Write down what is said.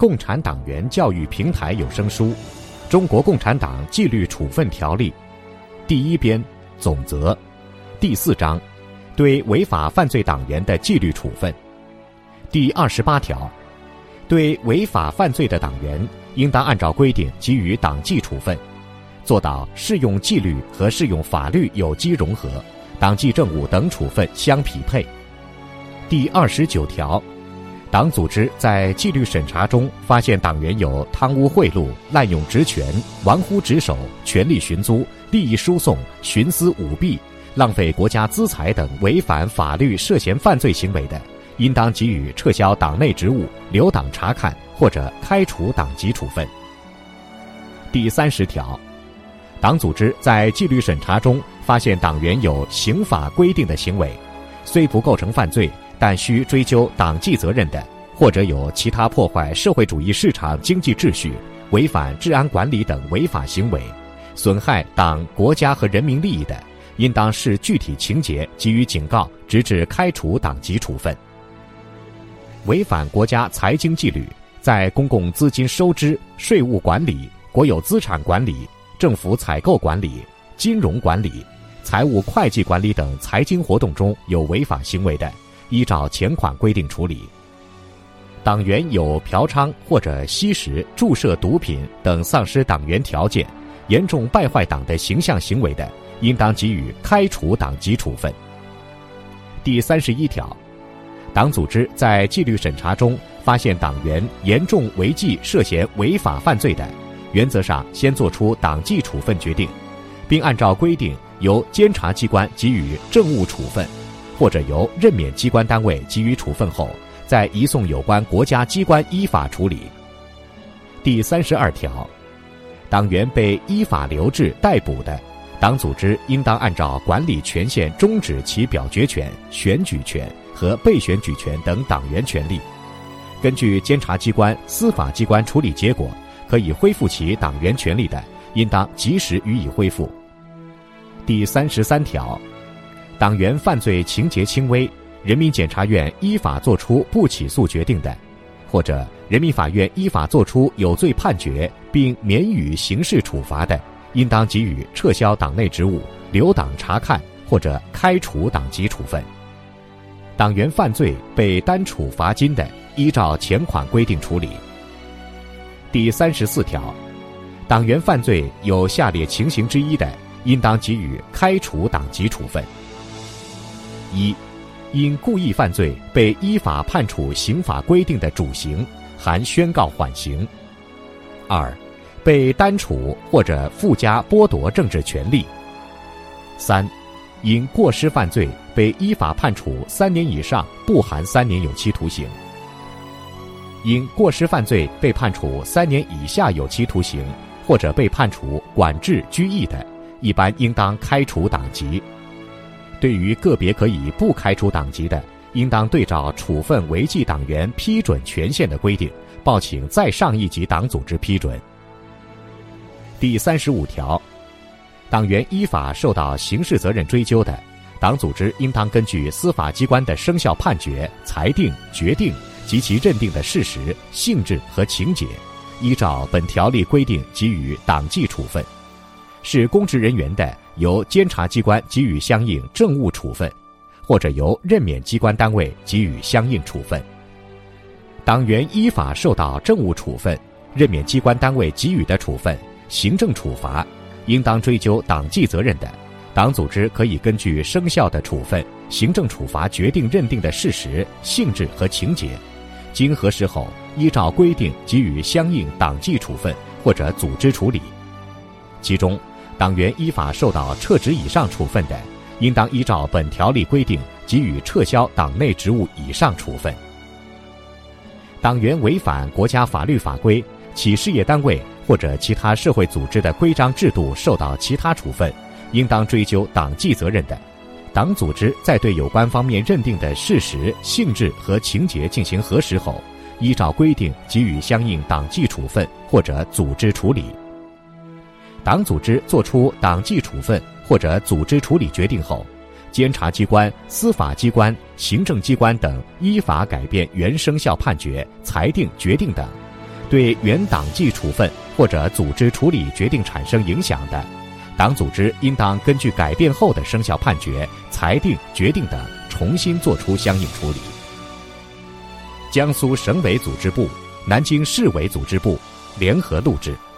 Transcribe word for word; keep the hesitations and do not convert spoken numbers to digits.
共产党员教育平台有声书《中国共产党纪律处分条例》第一编总则第四章对违法犯罪党员的纪律处分第二十八条，对违法犯罪的党员应当按照规定给予党纪处分，做到适用纪律和适用法律有机融合，党纪政务等处分相匹配。第二十九条，党组织在纪律审查中发现党员有贪污贿赂、滥用职权、玩忽职守、权力寻租、利益输送、徇私舞弊、浪费国家资财等违反法律涉嫌犯罪行为的，应当给予撤销党内职务、留党察看或者开除党籍处分。第三十条，党组织在纪律审查中发现党员有刑法规定的行为，虽不构成犯罪，但需追究党纪责任的，或者有其他破坏社会主义市场经济秩序、违反治安管理等违法行为，损害党、国家和人民利益的，应当视具体情节给予警告，直至开除党籍处分。违反国家财经纪律，在公共资金收支、税务管理、国有资产管理、政府采购管理、金融管理、财务会计管理等财经活动中有违法行为的，依照前款规定处理。党员有嫖娼或者吸食、注射毒品等丧失党员条件、严重败坏党的形象行为的，应当给予开除党籍处分。第三十一条，党组织在纪律审查中发现党员严重违纪涉嫌违法犯罪的，原则上先作出党纪处分决定，并按照规定由监察机关给予政务处分，或者由任免机关单位给予处分后，再移送有关国家机关依法处理。第三十二条，党员被依法留置逮捕的，党组织应当按照管理权限终止其表决权、选举权和被选举权等党员权利，根据监察机关、司法机关处理结果，可以恢复其党员权利的，应当及时予以恢复。第三十三条，党员犯罪情节轻微，人民检察院依法作出不起诉决定的，或者人民法院依法作出有罪判决并免予刑事处罚的，应当给予撤销党内职务、留党察看或者开除党籍处分。党员犯罪被单处罚金的，依照前款规定处理。第三十四条，党员犯罪有下列情形之一的，应当给予开除党籍处分。一、因故意犯罪被依法判处刑法规定的主刑，含宣告缓刑。二、被单处或者附加剥夺政治权利。三、因过失犯罪被依法判处三年以上不含三年有期徒刑。因过失犯罪被判处三年以下有期徒刑，或者被判处管制、拘役的，一般应当开除党籍。对于个别可以不开除党籍的，应当对照处分违纪党员批准权限的规定，报请再上一级党组织批准。第三十五条，党员依法受到刑事责任追究的，党组织应当根据司法机关的生效判决、裁定、决定及其认定的事实、性质和情节，依照本条例规定给予党纪处分。是公职人员的，由监察机关给予相应政务处分，或者由任免机关单位给予相应处分。党员依法受到政务处分、任免机关单位给予的处分、行政处罚，应当追究党纪责任的，党组织可以根据生效的处分、行政处罚决定认定的事实、性质和情节，经核实后，依照规定给予相应党纪处分或者组织处理。其中，党员依法受到撤职以上处分的，应当依照本条例规定给予撤销党内职务以上处分。党员违反国家法律法规、企事业单位或者其他社会组织的规章制度受到其他处分，应当追究党纪责任的，党组织在对有关方面认定的事实、性质和情节进行核实后，依照规定给予相应党纪处分或者组织处理。党组织作出党纪处分或者组织处理决定后，监察机关、司法机关、行政机关等依法改变原生效判决、裁定、决定等， 对原党纪处分或者组织处理决定产生影响的，党组织应当根据改变后的生效判决、裁定、决定等重新作出相应处理。江苏省委组织部、南京市委组织部联合录制。